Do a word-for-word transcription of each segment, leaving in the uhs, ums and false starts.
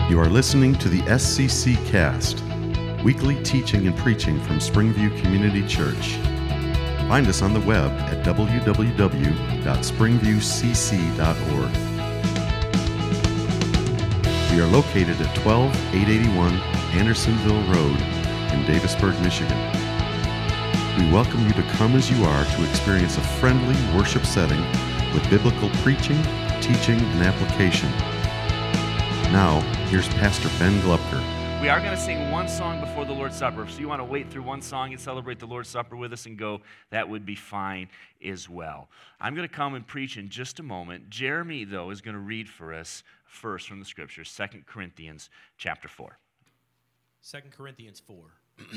You are listening to the S C C Cast, weekly teaching and preaching from Springview Community Church. Find us on the web at w w w dot springview c c dot org. We are located at twelve eight eighty-one Andersonville Road in Davisburg, Michigan. We welcome you to come as you are to experience a friendly worship setting with biblical preaching, teaching, and application. Now, here's Pastor Ben Glupker. We are going to sing one song before the Lord's Supper. If you want to wait through one song and celebrate the Lord's Supper with us and go, that would be fine as well. I'm going to come and preach in just a moment. Jeremy, though, is going to read for us first from the Scriptures, Second Corinthians chapter four. Second Corinthians four.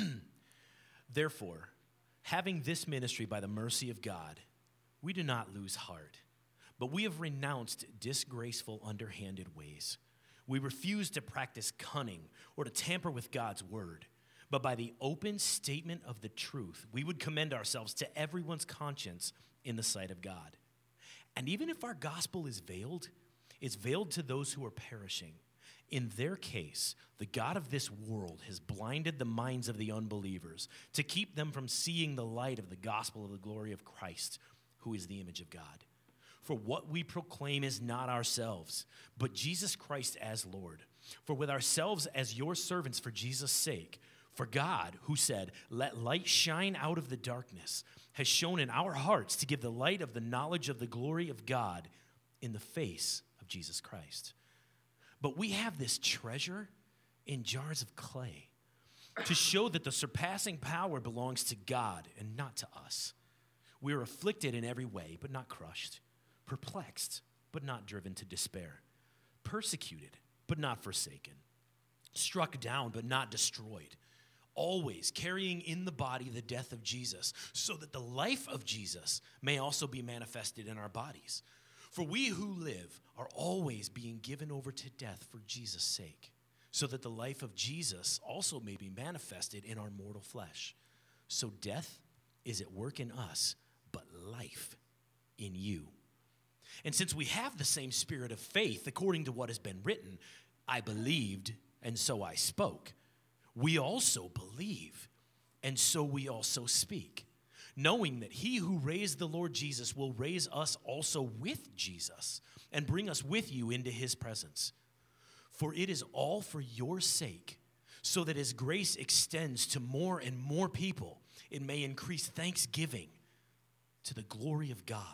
Therefore, having this ministry by the mercy of God, we do not lose heart, but we have renounced disgraceful, underhanded ways. We refuse to practice cunning or to tamper with God's word, but by the open statement of the truth, we would commend ourselves to everyone's conscience in the sight of God. And even if our gospel is veiled, it's veiled to those who are perishing. In their case, the God of this world has blinded the minds of the unbelievers to keep them from seeing the light of the gospel of the glory of Christ, who is the image of God. For what we proclaim is not ourselves, but Jesus Christ as Lord. For with ourselves as your servants for Jesus' sake, for God, who said, "Let light shine out of the darkness," has shone in our hearts to give the light of the knowledge of the glory of God in the face of Jesus Christ. But we have this treasure in jars of clay to show that the surpassing power belongs to God and not to us. We are afflicted in every way, but not crushed. Perplexed, but not driven to despair. Persecuted, but not forsaken. Struck down, but not destroyed. Always carrying in the body the death of Jesus, so that the life of Jesus may also be manifested in our bodies. For we who live are always being given over to death for Jesus' sake, so that the life of Jesus also may be manifested in our mortal flesh. So death is at work in us, but life in you. And since we have the same spirit of faith, according to what has been written, I believed, and so I spoke. We also believe, and so we also speak, knowing that he who raised the Lord Jesus will raise us also with Jesus and bring us with you into his presence. For it is all for your sake, so that as grace extends to more and more people, it may increase thanksgiving to the glory of God.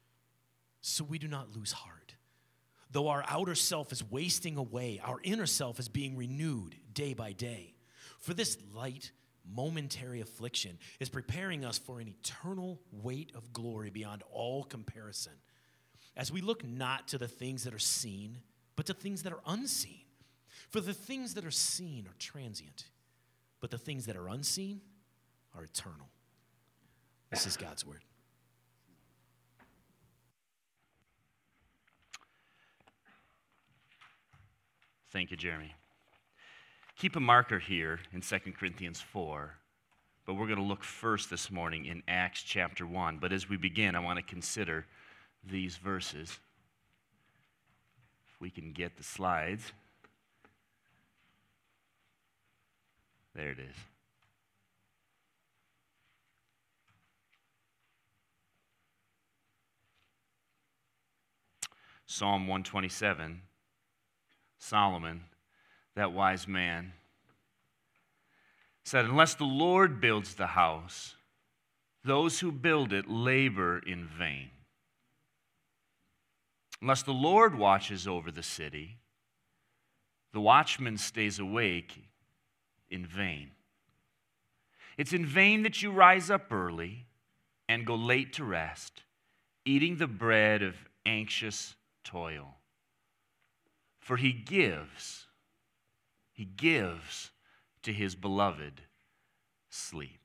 So we do not lose heart. Though our outer self is wasting away, our inner self is being renewed day by day. For this light, momentary affliction is preparing us for an eternal weight of glory beyond all comparison, as we look not to the things that are seen, but to things that are unseen. For the things that are seen are transient, but the things that are unseen are eternal. This is God's word. Thank you, Jeremy. Keep a marker here in Second Corinthians four, but we're going to look first this morning in Acts chapter one. But as we begin, I want to consider these verses. If we can get the slides. There it is. Psalm one twenty-seven. Solomon, that wise man, said, "Unless the Lord builds the house, those who build it labor in vain. Unless the Lord watches over the city, the watchman stays awake in vain. It's in vain that you rise up early and go late to rest, eating the bread of anxious toil. For he gives, he gives to his beloved sleep."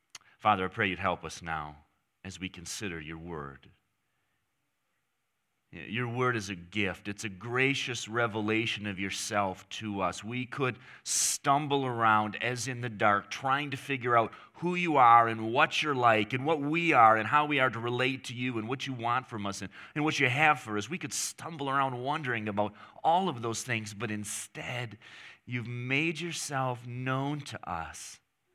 Father, I pray you'd help us now as we consider your word. Your word is a gift. It's a gracious revelation of yourself to us. We could stumble around as in the dark, trying to figure out who you are and what you're like and what we are and how we are to relate to you and what you want from us and, and what you have for us. We could stumble around wondering about all of those things, but instead, you've made yourself known to us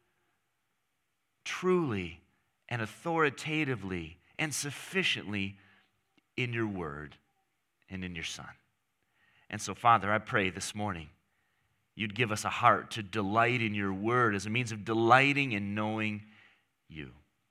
truly and authoritatively and sufficiently in your word and in your Son. And so, Father, I pray this morning you'd give us a heart to delight in your word as a means of delighting in knowing you.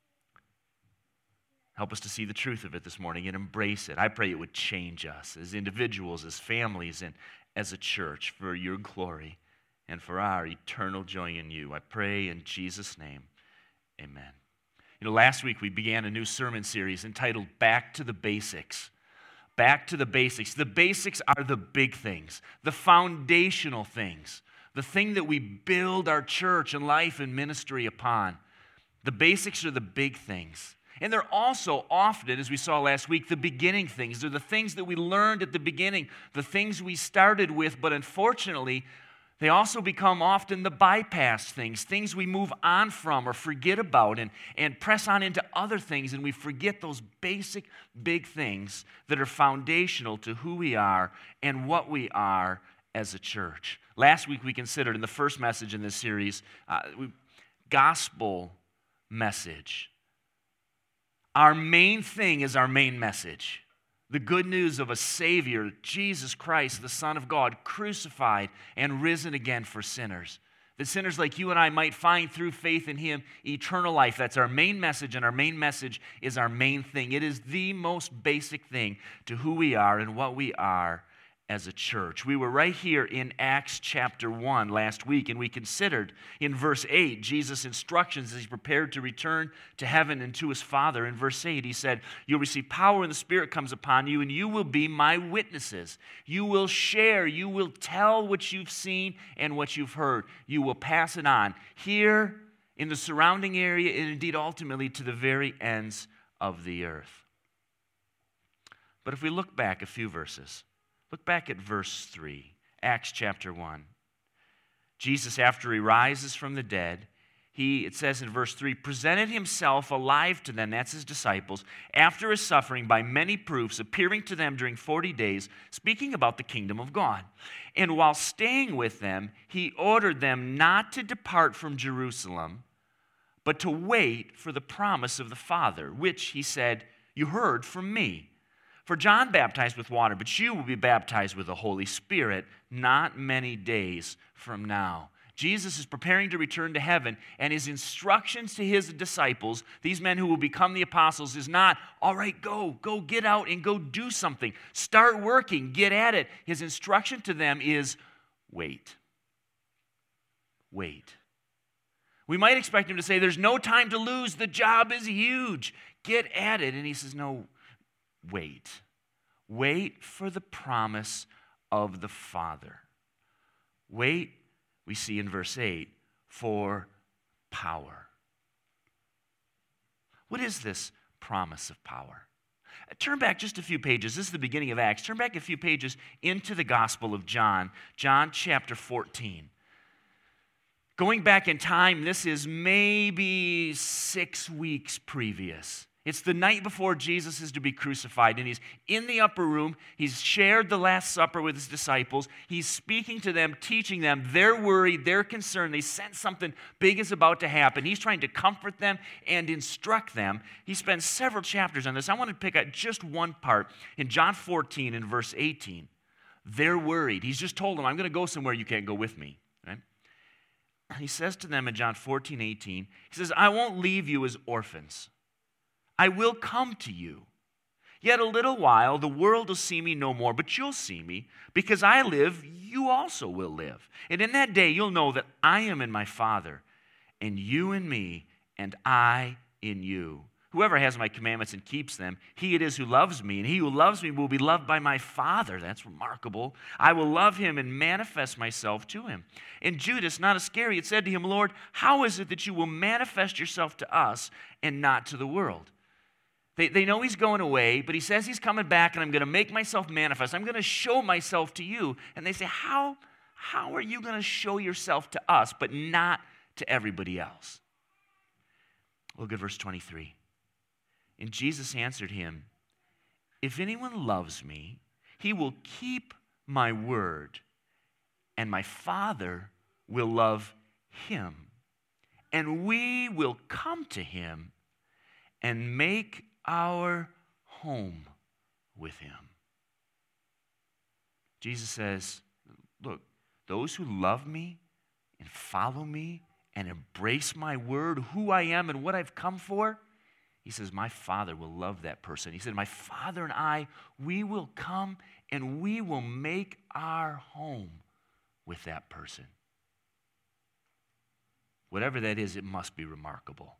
Help us to see the truth of it this morning and embrace it. I pray it would change us as individuals, as families, and as a church for your glory and for our eternal joy in you. I pray in Jesus' name, amen. You know, last week we began a new sermon series entitled Back to the Basics. Back to the basics. The basics are the big things, the foundational things, the thing that we build our church and life and ministry upon. The basics are the big things. And they're also often, as we saw last week, the beginning things. They're the things that we learned at the beginning, the things we started with, but unfortunately, they also become often the bypass things, things we move on from or forget about and, and press on into other things, and we forget those basic, big things that are foundational to who we are and what we are as a church. Last week we considered in the first message in this series, uh, we, gospel message. Our main thing is our main message. The good news of a Savior, Jesus Christ, the Son of God, crucified and risen again for sinners. That sinners like you and I might find through faith in Him eternal life. That's our main message, and our main message is our main thing. It is the most basic thing to who we are and what we are as a church. We were right here in Acts chapter one last week, and we considered in verse eight Jesus' instructions as He prepared to return to heaven and to His Father. In verse eight, He said, "You'll receive power when the Spirit comes upon you, and you will be my witnesses. You will share, you will tell what you've seen and what you've heard. You will pass it on here in the surrounding area and indeed ultimately to the very ends of the earth." But if we look back a few verses, look back at verse three, Acts chapter one. Jesus, after He rises from the dead, He, it says in verse three, presented Himself alive to them, that's His disciples, after His suffering by many proofs, appearing to them during forty days, speaking about the kingdom of God. And while staying with them, He ordered them not to depart from Jerusalem, but to wait for the promise of the Father, which, He said, you heard from me. For John baptized with water, but you will be baptized with the Holy Spirit not many days from now. Jesus is preparing to return to heaven, and His instructions to His disciples, these men who will become the apostles, is not, all right, go, go get out and go do something. Start working, get at it. His instruction to them is wait. Wait. We might expect Him to say, there's no time to lose, the job is huge. Get at it. And He says, no, wait. Wait for the promise of the Father. Wait, we see in verse eight, for power. What is this promise of power? Turn back just a few pages. This is the beginning of Acts. Turn back a few pages into the Gospel of John, John chapter fourteen. Going back in time, this is maybe six weeks previous. It's the night before Jesus is to be crucified, and He's in the upper room. He's shared the Last Supper with His disciples. He's speaking to them, teaching them. They're worried. They're concerned. They sense something big is about to happen. He's trying to comfort them and instruct them. He spends several chapters on this. I want to pick out just one part in John fourteen in verse eighteen. They're worried. He's just told them, I'm going to go somewhere you can't go with me. Right? He says to them in John fourteen eighteen, He says, I won't leave you as orphans. I will come to you. Yet a little while, the world will see me no more, but you'll see me. Because I live, you also will live. And in that day, you'll know that I am in my Father, and you in me, and I in you. Whoever has my commandments and keeps them, he it is who loves me, and he who loves me will be loved by my Father. That's remarkable. I will love him and manifest myself to him. And Judas, not Iscariot, said to him, Lord, how is it that you will manifest yourself to us and not to the world? They, they know he's going away, but he says he's coming back, and I'm going to make myself manifest. I'm going to show myself to you. And they say, how, how are you going to show yourself to us, but not to everybody else? Look at verse twenty-three. And Jesus answered him, if anyone loves me, he will keep my word, and my Father will love him, and we will come to him and make our home with him. Jesus says, look, those who love me and follow me and embrace my word, who I am and what I've come for, he says, my Father will love that person. He said, my Father and I, we will come and we will make our home with that person. Whatever that is, it must be remarkable.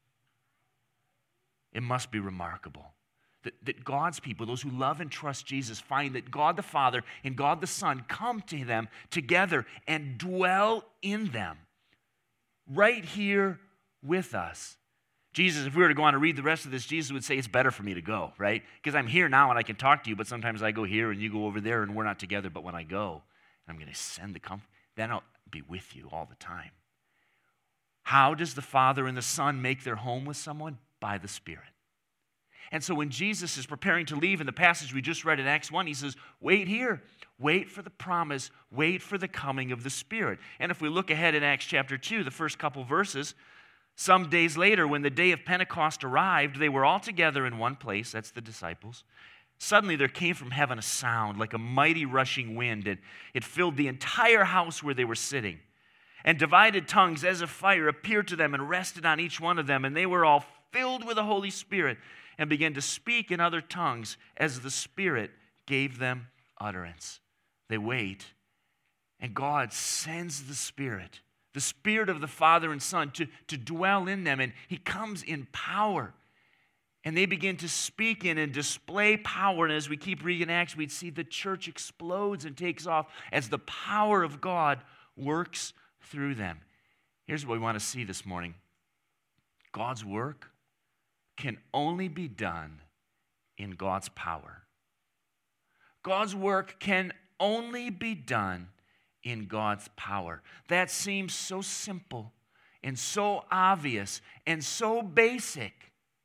It must be remarkable. That, that God's people, those who love and trust Jesus, find that God the Father and God the Son come to them together and dwell in them, right here with us. Jesus, if we were to go on and read the rest of this, Jesus would say, it's better for me to go, right? Because I'm here now and I can talk to you, but sometimes I go here and you go over there and we're not together. But when I go, I'm going to send the comfort, then I'll be with you all the time. How does the Father and the Son make their home with someone? By the Spirit. And so when Jesus is preparing to leave in the passage we just read in Acts one, he says, wait here. Wait for the promise. Wait for the coming of the Spirit. And if we look ahead in Acts chapter two, the first couple verses, some days later, when the day of Pentecost arrived, they were all together in one place. That's the disciples. Suddenly there came from heaven a sound like a mighty rushing wind, and it filled the entire house where they were sitting. And divided tongues as of fire appeared to them and rested on each one of them, and they were all filled with the Holy Spirit and began to speak in other tongues as the Spirit gave them utterance. They wait, and God sends the Spirit, the Spirit of the Father and Son, to, to dwell in them, and he comes in power. And they begin to speak in and display power. And as we keep reading Acts, we'd see the church explodes and takes off as the power of God works through them. Here's what we want to see this morning. God's work can only be done in God's power. God's work can only be done in God's power. That seems so simple and so obvious and so basic.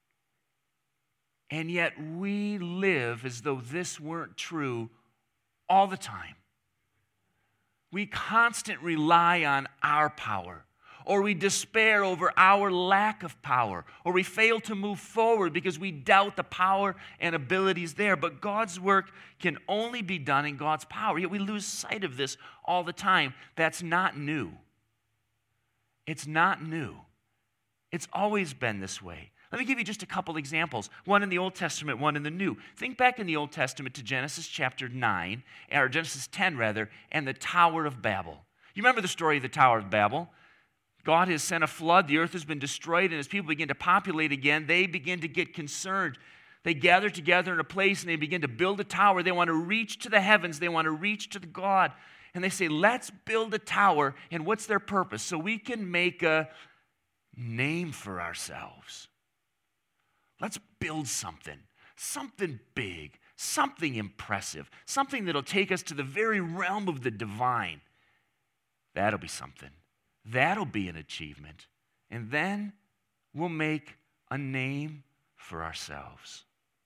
And yet we live as though this weren't true all the time. We constantly rely on our power, or we despair over our lack of power, or we fail to move forward because we doubt the power and abilities there. But God's work can only be done in God's power. Yet we lose sight of this all the time. That's not new. It's not new. It's always been this way. Let me give you just a couple examples, one in the Old Testament, one in the New. Think back in the Old Testament to Genesis chapter nine, or Genesis ten rather, and the Tower of Babel. You remember the story of the Tower of Babel? God has sent a flood, the earth has been destroyed, and as people begin to populate again, they begin to get concerned. They gather together in a place and they begin to build a tower. They want to reach to the heavens, they want to reach to the God. And they say, let's build a tower, and what's their purpose? So we can make a name for ourselves. Let's build something, something big, something impressive, something that'll take us to the very realm of the divine. That'll be something. That'll be an achievement. And then we'll make a name for ourselves.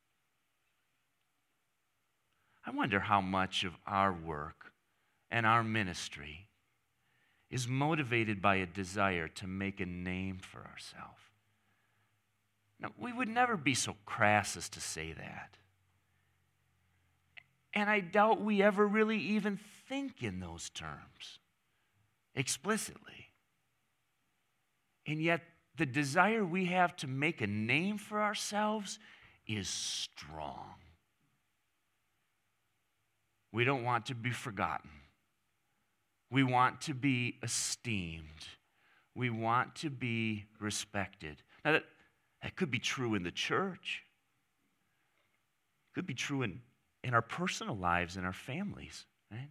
I wonder how much of our work and our ministry is motivated by a desire to make a name for ourselves. Now, we would never be so crass as to say that. And I doubt we ever really even think in those terms explicitly. And yet, the desire we have to make a name for ourselves is strong. We don't want to be forgotten. We want to be esteemed. We want to be respected. Now, that That could be true in the church. It could be true in, in our personal lives and our families, right?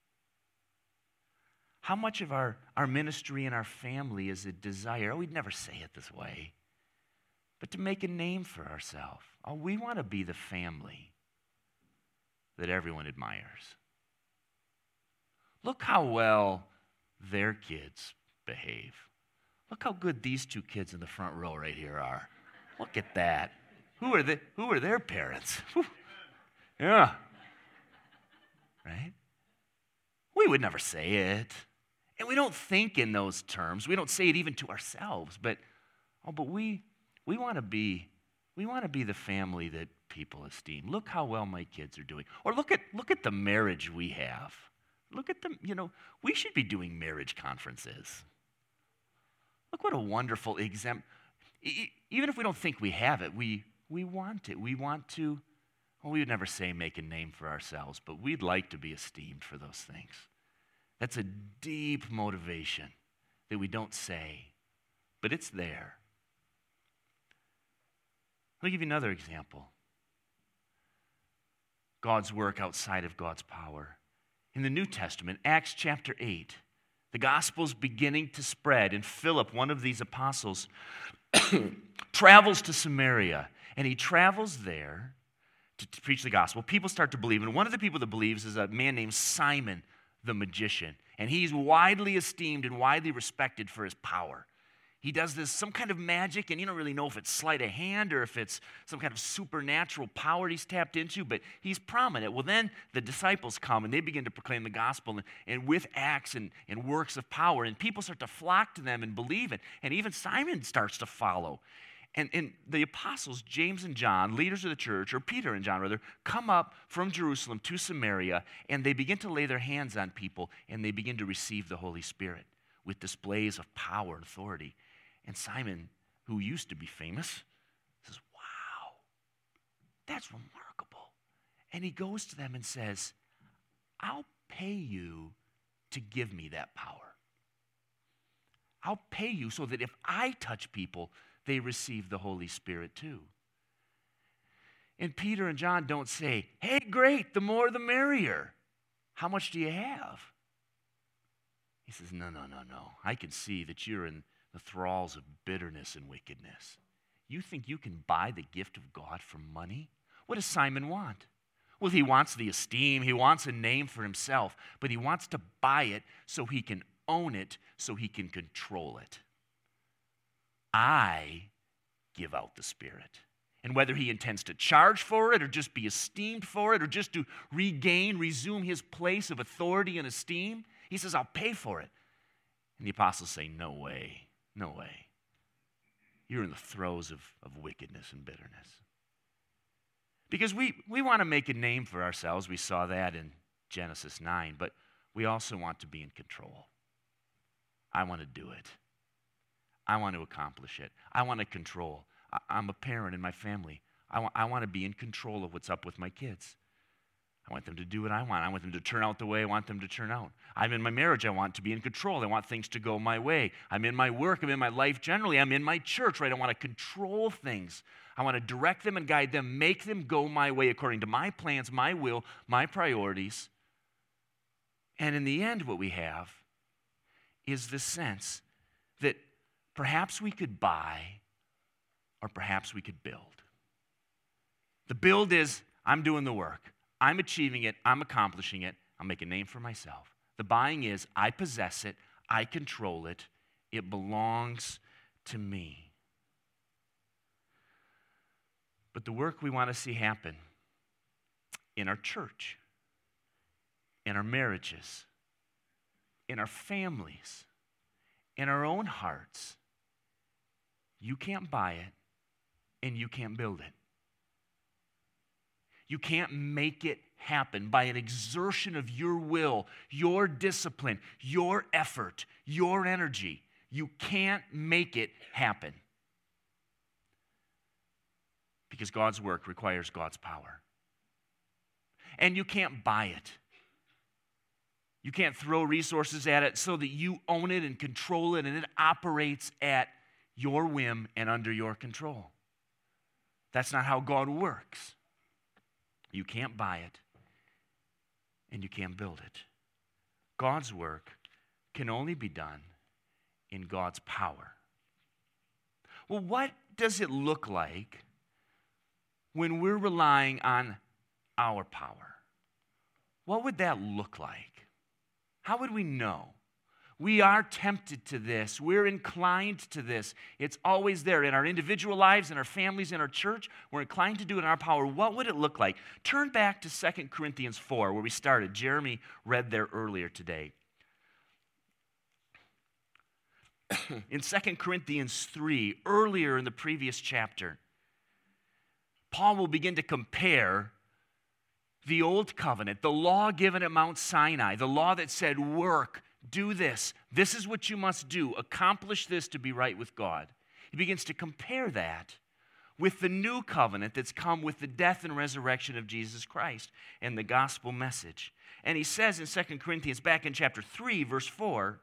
How much of our, our ministry and our family is a desire? Oh, we'd never say it this way. but to make a name for ourselves. Oh, we want to be the family that everyone admires. Look how well their kids behave. Look how good these two kids in the front row right here are. Look at that. Who are they, who are their parents? Whew. Yeah. Right? We would never say it. And we don't think in those terms. We don't say it even to ourselves. But oh, but we we want to be we want to be the family that people esteem. Look how well my kids are doing. Or look at look at the marriage we have. Look at them, you know, we should be doing marriage conferences. Look what a wonderful example. Even if we don't think we have it, we we want it. We want to, well, we would never say make a name for ourselves, but we'd like to be esteemed for those things. That's a deep motivation that we don't say, but it's there. Let me give you another example. God's work outside of God's power. In the New Testament, Acts chapter eight, the gospel's beginning to spread, and Philip, one of these apostles, travels to Samaria, and he travels there to, to preach the gospel. People start to believe, and one of the people that believes is a man named Simon the magician, and he's widely esteemed and widely respected for his power. He does this, some kind of magic, and you don't really know if it's sleight of hand or if it's some kind of supernatural power he's tapped into, but he's prominent. Well, then the disciples come, and they begin to proclaim the gospel, and, and with acts and, and works of power, and people start to flock to them and believe it, and even Simon starts to follow. And, and the apostles, James and John, leaders of the church, or Peter and John rather, come up from Jerusalem to Samaria, and they begin to lay their hands on people, and they begin to receive the Holy Spirit with displays of power and authority. And Simon, who used to be famous, says, wow, that's remarkable. And he goes to them and says, I'll pay you to give me that power. I'll pay you so that if I touch people, they receive the Holy Spirit too. And Peter and John don't say, hey, great, the more the merrier. How much do you have? He says, no, no, no, no. I can see that you're in the thralls of bitterness and wickedness. You think you can buy the gift of God for money? What does Simon want? Well, he wants the esteem. He wants a name for himself, but he wants to buy it so he can own it, so he can control it. I give out the Spirit. And whether he intends to charge for it or just be esteemed for it or just to regain, resume his place of authority and esteem, he says, I'll pay for it. And the apostles say, no way, no way. You're in the throes of, of wickedness and bitterness. Because we, we want to make a name for ourselves. We saw that in Genesis nine, but we also want to be in control. I want to do it. I want to accomplish it. I want to control. I, I'm a parent in my family. I want, I want to be in control of what's up with my kids. I want them to do what I want. I want them to turn out the way I want them to turn out. I'm in my marriage. I want to be in control. I want things to go my way. I'm in my work. I'm in my life generally. I'm in my church, right? I want to control things. I want to direct them and guide them, make them go my way according to my plans, my will, my priorities. And in the end, what we have is the sense that perhaps we could buy or perhaps we could build. The build is, I'm doing the work. I'm achieving it. I'm accomplishing it. I'll make a name for myself. The buying is, I possess it. I control it. It belongs to me. But the work we want to see happen in our church, in our marriages, in our families, in our own hearts, you can't buy it and you can't build it. You can't make it happen by an exertion of your will, your discipline, your effort, your energy. You can't make it happen. Because God's work requires God's power. And you can't buy it. You can't throw resources at it so that you own it and control it and it operates at your whim and under your control. That's not how God works. You can't buy it and you can't build it. God's work can only be done in God's power. Well, what does it look like when we're relying on our power? What would that look like? How would we know? We are tempted to this. We're inclined to this. It's always there in our individual lives, in our families, in our church. We're inclined to do it in our power. What would it look like? Turn back to Second Corinthians four, where we started. Jeremy read there earlier today. In Second Corinthians three, earlier in the previous chapter, Paul will begin to compare the old covenant, the law given at Mount Sinai, the law that said, work, do this. This is what you must do. Accomplish this to be right with God. He begins to compare that with the new covenant that's come with the death and resurrection of Jesus Christ and the gospel message. And he says in Second Corinthians, back in chapter three, verse four,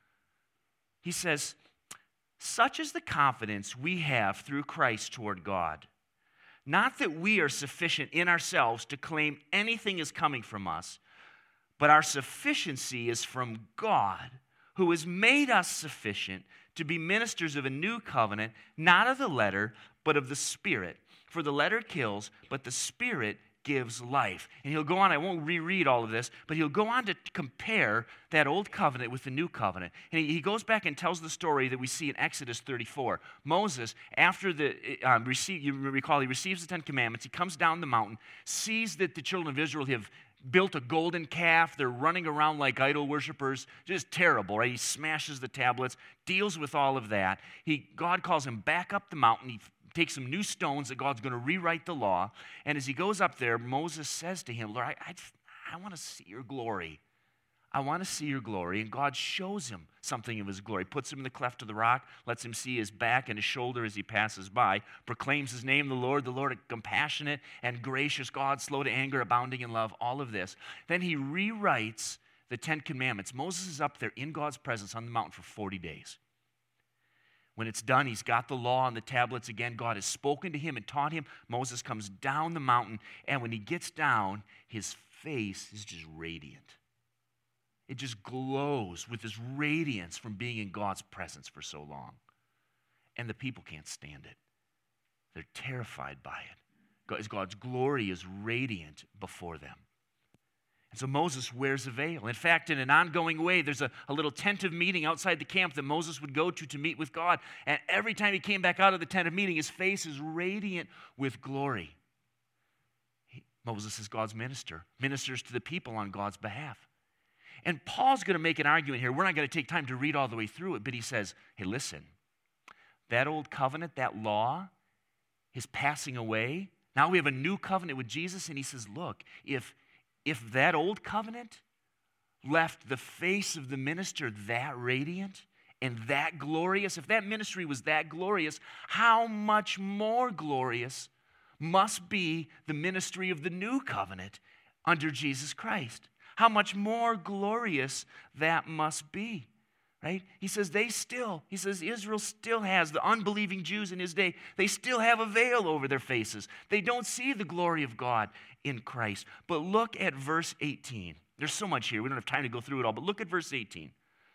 he says, such is the confidence we have through Christ toward God. Not that we are sufficient in ourselves to claim anything is coming from us, but our sufficiency is from God, who has made us sufficient to be ministers of a new covenant, not of the letter, but of the Spirit. For the letter kills, but the Spirit gives life. And he'll go on, I won't reread all of this, but he'll go on to compare that old covenant with the new covenant. And he, he goes back and tells the story that we see in Exodus thirty-four. Moses, after the, um, receive, you recall, he receives the Ten Commandments, he comes down the mountain, sees that the children of Israel have built a golden calf. They're running around like idol worshipers. Just terrible, right? He smashes the tablets, deals with all of that. He, God calls him back up the mountain. He takes some new stones that God's going to rewrite the law. And as he goes up there, Moses says to him, Lord, I, I, I want to see your glory. I want to see your glory. And God shows him something of his glory, puts him in the cleft of the rock, lets him see his back and his shoulder as he passes by, proclaims his name, the Lord, the Lord, compassionate and gracious God, slow to anger, abounding in love, all of this. Then he rewrites the Ten Commandments. Moses is up there in God's presence on the mountain for forty days. When it's done, he's got the law on the tablets again. God has spoken to him and taught him. Moses comes down the mountain, and when he gets down, his face is just radiant. It just glows with this radiance from being in God's presence for so long. And the people can't stand it. They're terrified by it. God's glory is radiant before them. And so Moses wears a veil. In fact, in an ongoing way, there's a, a little tent of meeting outside the camp that Moses would go to to meet with God. And every time he came back out of the tent of meeting, his face is radiant with glory. He, Moses is God's minister, ministers to the people on God's behalf. And Paul's going to make an argument here. We're not going to take time to read all the way through it, but he says, hey, listen, that old covenant, that law is passing away. Now we have a new covenant with Jesus, and he says, look, if, if that old covenant left the face of the minister that radiant and that glorious, if that ministry was that glorious, how much more glorious must be the ministry of the new covenant under Jesus Christ? How much more glorious that must be, right? He says they still, he says Israel still has, the unbelieving Jews in his day, they still have a veil over their faces. They don't see the glory of God in Christ. But look at verse eighteen. There's so much here. We don't have time to go through it all, but look at verse eighteen.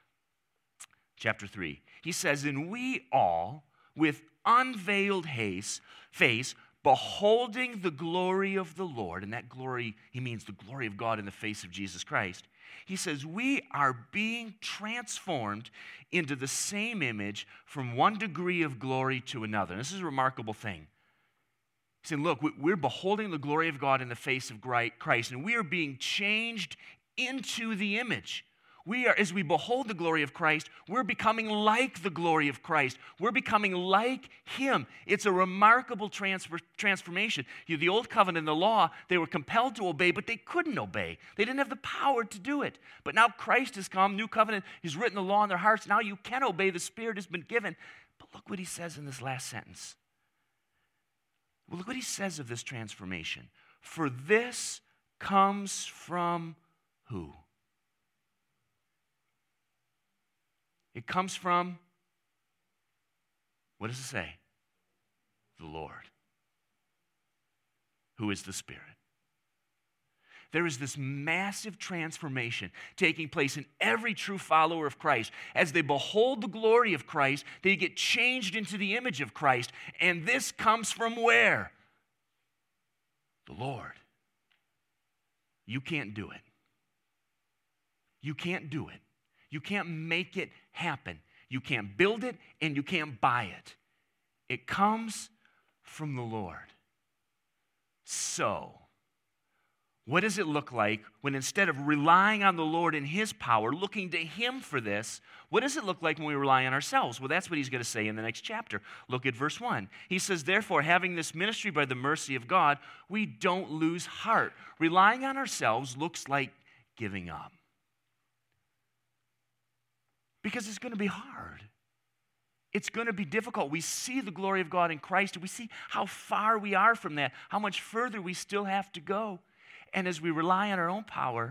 Chapter three. He says, and we all, with unveiled face, face, beholding the glory of the Lord, and that glory, he means the glory of God in the face of Jesus Christ. He says, we are being transformed into the same image from one degree of glory to another. And this is a remarkable thing. He's saying, look, we're beholding the glory of God in the face of Christ, and we are being changed into the image. We are, as we behold the glory of Christ, we're becoming like the glory of Christ. We're becoming like him. It's a remarkable transfer, transformation. You know, the old covenant and the law, they were compelled to obey, but they couldn't obey. They didn't have the power to do it. But now Christ has come, new covenant, he's written the law in their hearts. Now you can obey. The Spirit has been given. But look what he says in this last sentence. Well, look what he says of this transformation. For this comes from who? It comes from, what does it say? The Lord, who is the Spirit. there is this massive transformation taking place in every true follower of Christ. As they behold the glory of Christ, they get changed into the image of Christ. And this comes from where? The Lord. You can't do it. You can't do it. You can't make it happen. You can't build it and you can't buy it. It comes from the Lord. So, what does it look like when instead of relying on the Lord and His power, looking to Him for this, what does it look like when we rely on ourselves? Well, that's what he's going to say in the next chapter. Look at verse one. He says, therefore, having this ministry by the mercy of God, we don't lose heart. Relying on ourselves looks like giving up. Because it's going to be hard. It's going to be difficult. We see the glory of God in Christ, and we see how far we are from that, how much further we still have to go. And as we rely on our own power,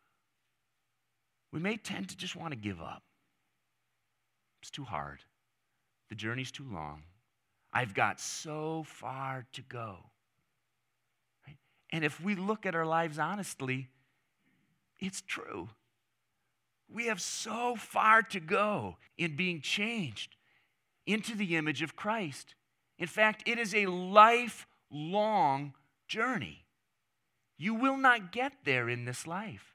we may tend to just want to give up. It's too hard. The journey's too long. I've got so far to go. Right? And if we look at our lives honestly, it's true. We have so far to go in being changed into the image of Christ. In fact, it is a lifelong journey. You will not get there in this life.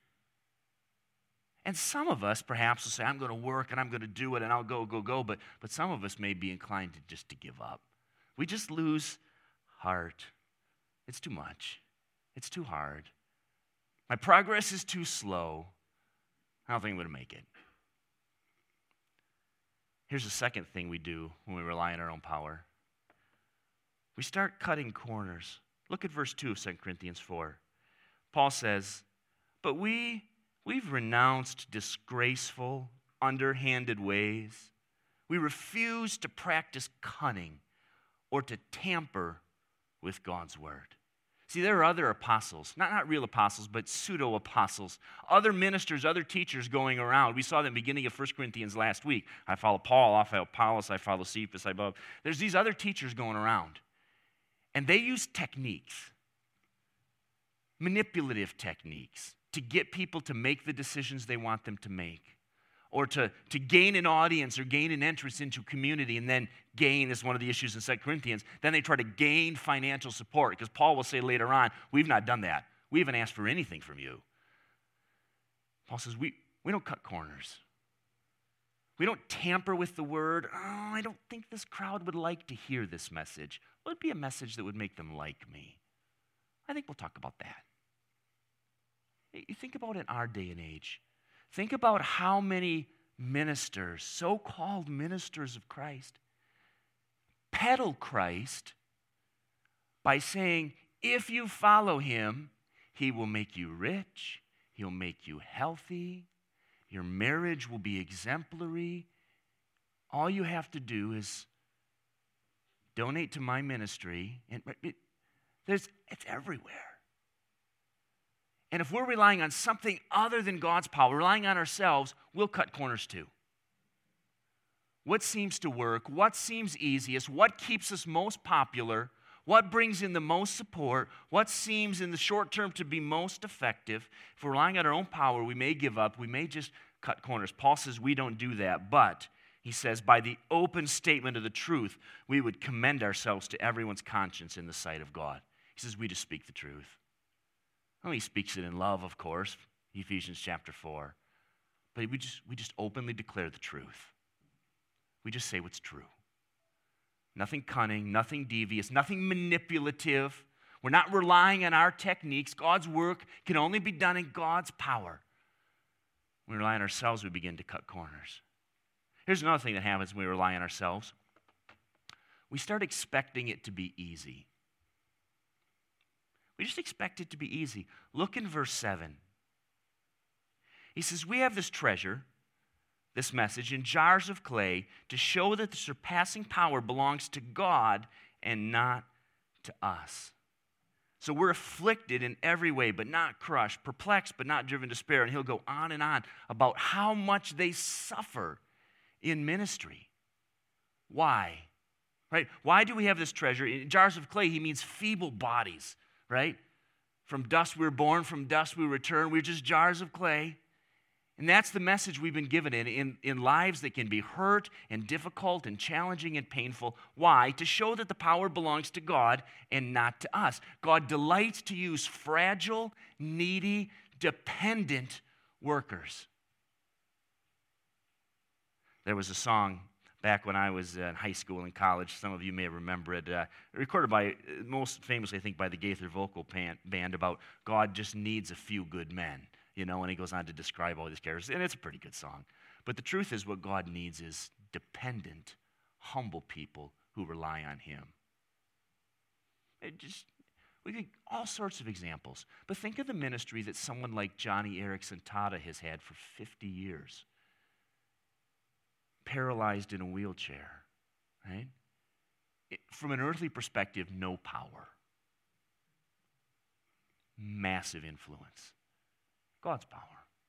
And some of us perhaps will say, I'm going to work and I'm going to do it and I'll go, go, go. But, but some of us may be inclined to just to give up. We just lose heart. It's too much. It's too hard. My progress is too slow. I don't think I'm going to make it. Here's the second thing we do when we rely on our own power. We start cutting corners. Look at verse two of Second Corinthians four. Paul says, but we, we've renounced disgraceful, underhanded ways. We refuse to practice cunning or to tamper with God's word. See, there are other apostles, not, not real apostles, but pseudo-apostles, other ministers, other teachers going around. We saw them beginning of First Corinthians last week. I follow Paul, I follow Apollos, I follow Cephas, I follow. There's these other teachers going around. And they use techniques, manipulative techniques, to get people to make the decisions they want them to make, or to, to gain an audience or gain an entrance into community, and then gain is one of the issues in Second Corinthians. Then they try to gain financial support, because Paul will say later on, we've not done that. We haven't asked for anything from you. Paul says, we, we don't cut corners. We don't tamper with the word. Oh, I don't think this crowd would like to hear this message. What would be a message that would make them like me? I think we'll talk about that. You think about in our day and age. Think about how many ministers, so-called ministers of Christ, peddle Christ by saying, if you follow him, he will make you rich, he'll make you healthy, your marriage will be exemplary. All you have to do is donate to my ministry. And it, there's, it's everywhere. And if we're relying on something other than God's power, relying on ourselves, we'll cut corners too. What seems to work? What seems easiest? What keeps us most popular? What brings in the most support? What seems in the short term to be most effective? If we're relying on our own power, we may give up. We may just cut corners. Paul says we don't do that, but he says by the open statement of the truth, we would commend ourselves to everyone's conscience in the sight of God. He says we just speak the truth. Well, he speaks it in love, of course, Ephesians chapter four. But we just, we just openly declare the truth. We just say what's true. Nothing cunning, nothing devious, nothing manipulative. We're not relying on our techniques. God's work can only be done in God's power. When we rely on ourselves, we begin to cut corners. Here's another thing that happens when we rely on ourselves. We start expecting it to be easy. We just expect it to be easy. Look in verse seven. He says, we have this treasure, this message, in jars of clay to show that the surpassing power belongs to God and not to us. So we're afflicted in every way, but not crushed, perplexed, but not driven to despair. And he'll go on and on about how much they suffer in ministry. Why? Right? Why do we have this treasure? In jars of clay, he means feeble bodies, right? From dust we were born, from dust we return. We're just jars of clay. And that's the message we've been given in, in, in lives that can be hurt and difficult and challenging and painful. Why? To show that the power belongs to God and not to us. God delights to use fragile, needy, dependent workers. There was a song back when I was in high school and college. Some of you may remember it. Uh, recorded by, most famously, I think, by the Gaither Vocal Band about God just needs a few good men. You know, and he goes on to describe all these characters. And it's a pretty good song. But the truth is what God needs is dependent, humble people who rely on him. It just, we get all sorts of examples. But think of the ministry that someone like Johnny Erickson Tada has had for fifty years. Paralyzed in a wheelchair, right? It, from an earthly perspective, no power. Massive influence. God's power.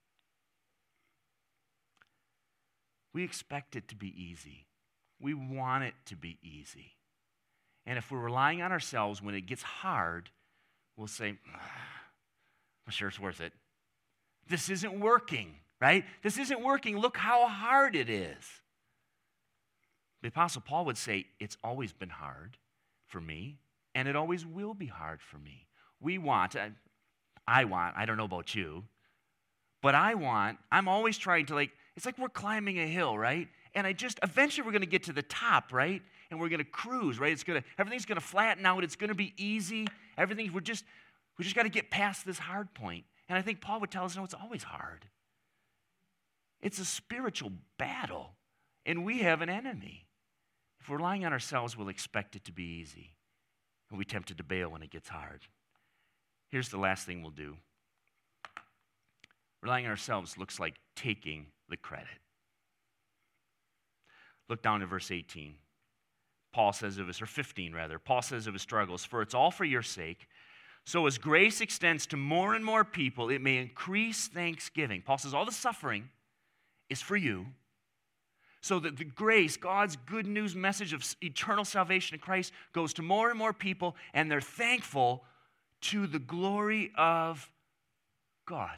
We expect it to be easy. We want it to be easy. And if we're relying on ourselves when it gets hard, we'll say, I'm sure it's worth it. This isn't working, right? This isn't working. Look how hard it is. The Apostle Paul would say, it's always been hard for me, and it always will be hard for me. We want, I, I want, I don't know about you, but I want, I'm always trying to like, it's like we're climbing a hill, right? And I just, eventually we're going to get to the top, right? And we're going to cruise, right? It's going to, everything's going to flatten out. It's going to be easy. Everything, we're just, we just got to get past this hard point. And I think Paul would tell us, no, it's always hard. It's a spiritual battle. And we have an enemy. If we're relying on ourselves, we'll expect it to be easy. And we'll be tempted to bail when it gets hard. Here's the last thing we'll do. Relying on ourselves looks like taking the credit. Look down to verse eighteen. Paul says of his, or fifteen rather, Paul says of his struggles, for it's all for your sake. So as grace extends to more and more people, it may increase thanksgiving. Paul says all the suffering is for you. So that the grace, God's good news message of eternal salvation in Christ goes to more and more people, and they're thankful to the glory of God.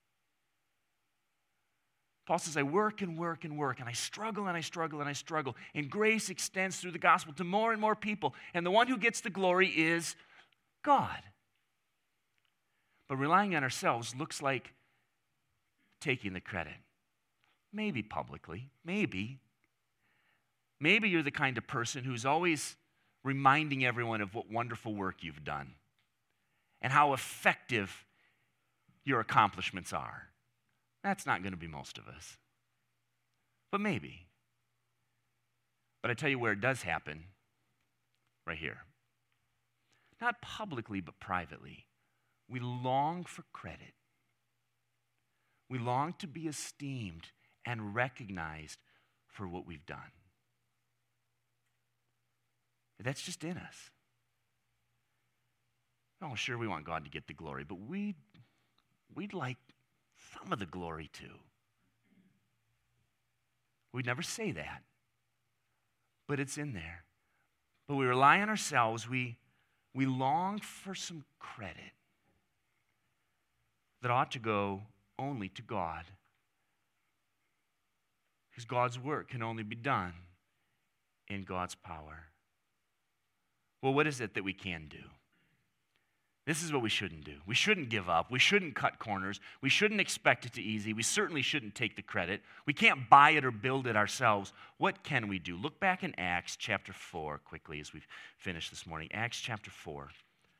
Paul says, I work and work and work, and I struggle and I struggle and I struggle. And grace extends through the gospel to more and more people. And the one who gets the glory is God. But relying on ourselves looks like taking the credit. Maybe publicly, maybe. Maybe you're the kind of person who's always reminding everyone of what wonderful work you've done and how effective your accomplishments are. That's not going to be most of us. But maybe. But I tell you where it does happen, right here. Not publicly, but privately. We long for credit. We long to be esteemed and recognized for what we've done. That's just in us. Oh, sure, we want God to get the glory, but we, we'd like some of the glory too. We'd never say that, but it's in there. But we rely on ourselves. We, we long for some credit that ought to go only to God. Because God's work can only be done in God's power. Well, what is it that we can do? This is what we shouldn't do. We shouldn't give up. We shouldn't cut corners. We shouldn't expect it to be easy. We certainly shouldn't take the credit. We can't buy it or build it ourselves. What can we do? Look back in Acts chapter four quickly as we've finished this morning. Acts chapter four.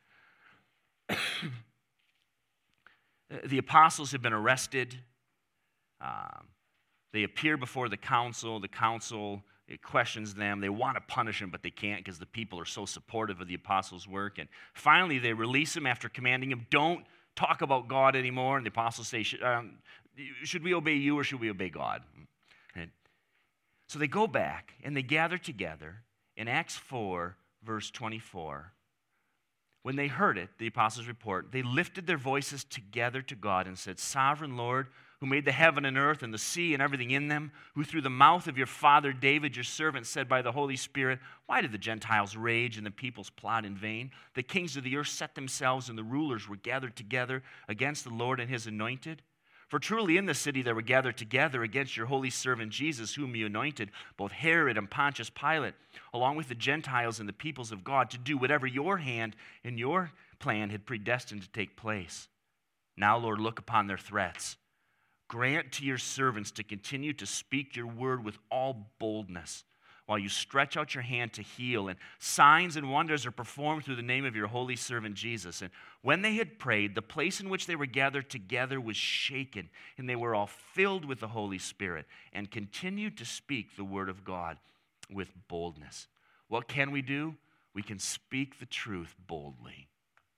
The apostles have been arrested. Um, they appear before the council. The council it questions them. They want to punish them, but they can't because the people are so supportive of the apostles' work. And finally, they release him after commanding him, don't talk about God anymore. And the apostles say, should, um, should we obey you or should we obey God? And so they go back and they gather together in Acts four, verse twenty-four. When they heard it, the apostles report, they lifted their voices together to God and said, Sovereign Lord, who made the heaven and earth and the sea and everything in them, who through the mouth of your father David, your servant, said by the Holy Spirit, why did the Gentiles rage and the peoples plot in vain? The kings of the earth set themselves and the rulers were gathered together against the Lord and his anointed. For truly in the city they were gathered together against your holy servant Jesus, whom you anointed, both Herod and Pontius Pilate, along with the Gentiles and the peoples of God, to do whatever your hand and your plan had predestined to take place. Now, Lord, look upon their threats. Grant to your servants to continue to speak your word with all boldness, while you stretch out your hand to heal, and signs and wonders are performed through the name of your holy servant Jesus. And when they had prayed, the place in which they were gathered together was shaken, and they were all filled with the Holy Spirit, and continued to speak the word of God with boldness. What can we do? We can speak the truth boldly,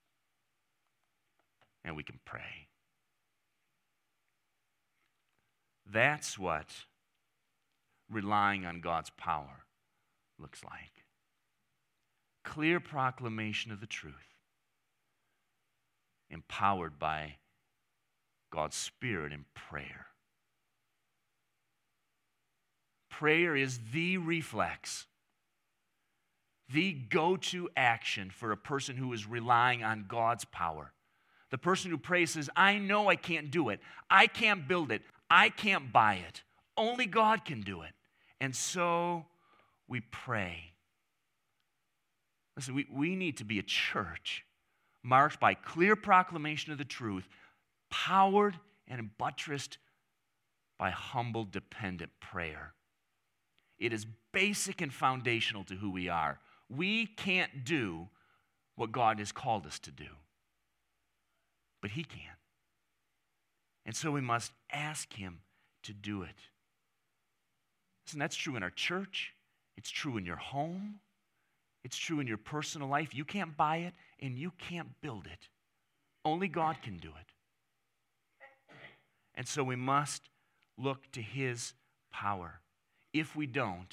and we can pray. That's what relying on God's power looks like. Clear proclamation of the truth, empowered by God's Spirit in prayer. Prayer is the reflex, the go-to action for a person who is relying on God's power. The person who prays says, I know I can't do it. I can't build it. I can't buy it. Only God can do it. And so we pray. Listen, we, we need to be a church marked by clear proclamation of the truth, powered and buttressed by humble, dependent prayer. It is basic and foundational to who we are. We can't do what God has called us to do, but He can. And so we must ask Him to do it. Listen, that's true in our church. It's true in your home. It's true in your personal life. You can't buy it and you can't build it. Only God can do it. And so we must look to His power. If we don't,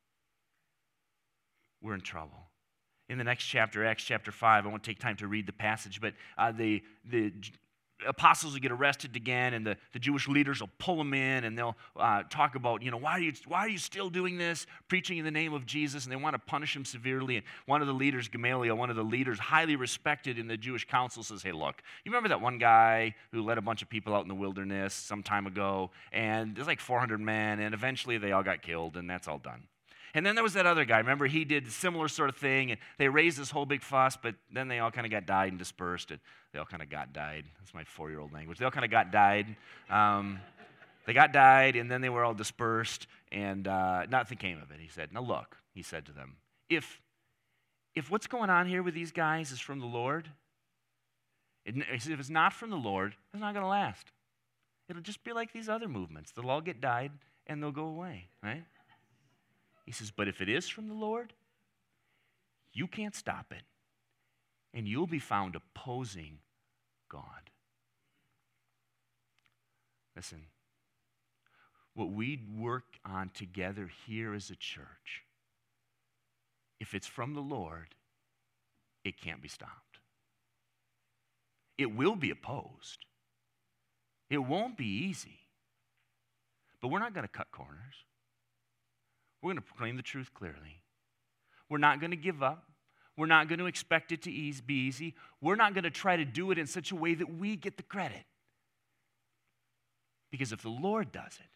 we're in trouble. In the next chapter, Acts chapter five, I won't take time to read the passage, but uh, the the apostles will get arrested again, and the, the Jewish leaders will pull them in, and they'll uh, talk about, you know, why are you why are you still doing this, preaching in the name of Jesus? And they want to punish him severely. And one of the leaders, Gamaliel, one of the leaders, highly respected in the Jewish council, says, hey, look, you remember that one guy who led a bunch of people out in the wilderness some time ago, and there's like four hundred men, and eventually they all got killed, and that's all done. And then there was that other guy. Remember, he did a similar sort of thing, and they raised this whole big fuss, but then they all kind of got died and dispersed. And they all kind of got died. That's my four-year-old language. They all kind of got died. Um, they got died, and then they were all dispersed, and uh, nothing came of it. He said, now look, he said to them, if, if what's going on here with these guys is from the Lord, it, if it's not from the Lord, it's not going to last. It'll just be like these other movements. They'll all get died, and they'll go away, right? He says, but if it is from the Lord, you can't stop it, and you'll be found opposing God. Listen, what we work on together here as a church, if it's from the Lord, it can't be stopped. It will be opposed. It won't be easy, but we're not going to cut corners. We're going to proclaim the truth clearly. We're not going to give up. We're not going to expect it to ease, be easy. We're not going to try to do it in such a way that we get the credit. Because if the Lord does it,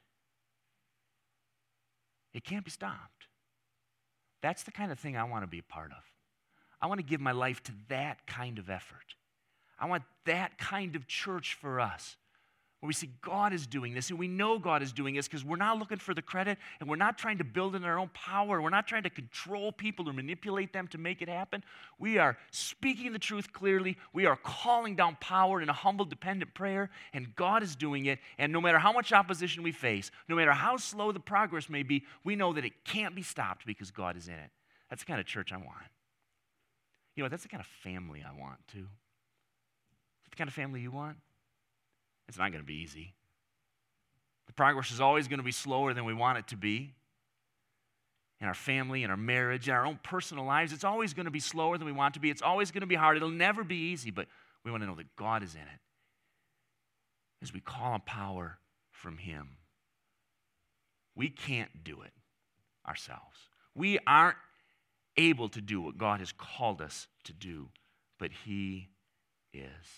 it can't be stopped. That's the kind of thing I want to be a part of. I want to give my life to that kind of effort. I want that kind of church for us. Where we see God is doing this, and we know God is doing this because we're not looking for the credit, and we're not trying to build in our own power. We're not trying to control people or manipulate them to make it happen. We are speaking the truth clearly. We are calling down power in a humble, dependent prayer, and God is doing it. And no matter how much opposition we face, no matter how slow the progress may be, we know that it can't be stopped because God is in it. That's the kind of church I want. You know, that's the kind of family I want, too. Is that the kind of family you want? It's not going to be easy. The progress is always going to be slower than we want it to be. In our family, in our marriage, in our own personal lives, it's always going to be slower than we want it to be. It's always going to be hard. It'll never be easy, but we want to know that God is in it. As we call on power from him. We can't do it ourselves. We aren't able to do what God has called us to do, but he is.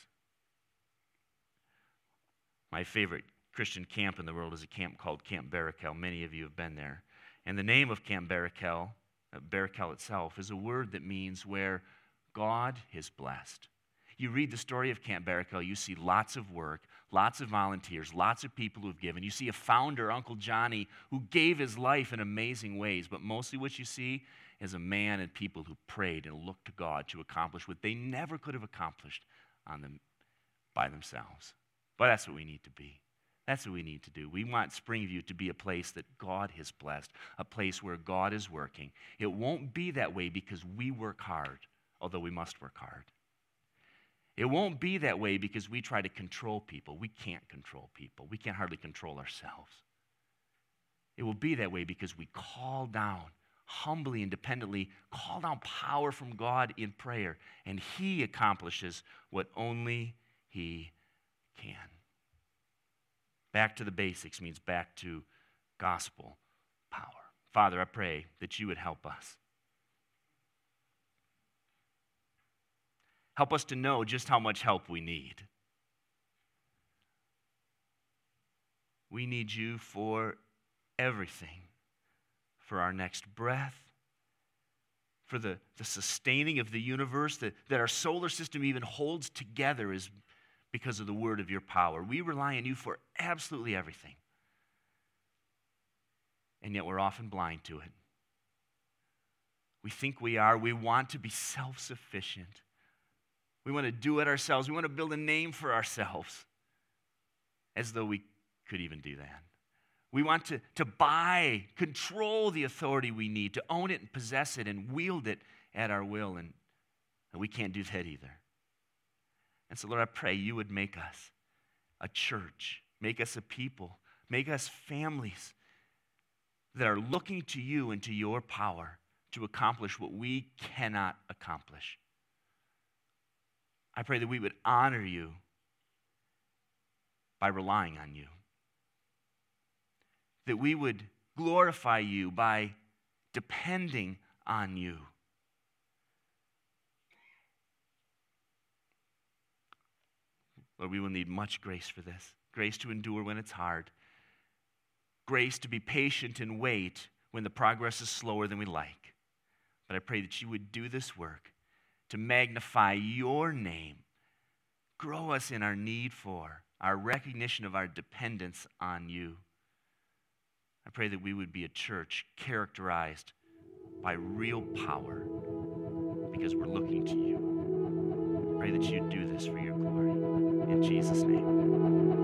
My favorite Christian camp in the world is a camp called Camp Barakel. Many of you have been there. And the name of Camp Barakel, uh, Barakel itself, is a word that means where God is blessed. You read the story of Camp Barakel, you see lots of work, lots of volunteers, lots of people who have given. You see a founder, Uncle Johnny, who gave his life in amazing ways. But mostly what you see is a man and people who prayed and looked to God to accomplish what they never could have accomplished on them by themselves. But that's what we need to be. That's what we need to do. We want Springview to be a place that God has blessed, a place where God is working. It won't be that way because we work hard, although we must work hard. It won't be that way because we try to control people. We can't control people. We can't hardly control ourselves. It will be that way because we call down, humbly and dependently, call down power from God in prayer, and he accomplishes what only he can. Back to the basics means back to gospel power. Father, I pray that you would help us. Help us to know just how much help we need. We need you for everything, for our next breath, for the, the sustaining of the universe, that, that our solar system even holds together is because of the word of your power. We rely on you for absolutely everything. And yet we're often blind to it. We think we are. We want to be self-sufficient. We want to do it ourselves. We want to build a name for ourselves, as though we could even do that. We want to, to buy, control the authority we need, to own it and possess it and wield it at our will, and, and we can't do that either. And so, Lord, I pray you would make us a church, make us a people, make us families that are looking to you and to your power to accomplish what we cannot accomplish. I pray that we would honor you by relying on you, that we would glorify you by depending on you. Lord, we will need much grace for this. Grace to endure when it's hard. Grace to be patient and wait when the progress is slower than we like. But I pray that you would do this work to magnify your name. Grow us in our need for, our recognition of our dependence on you. I pray that we would be a church characterized by real power because we're looking to you. I pray that you do this for your glory. In Jesus' name.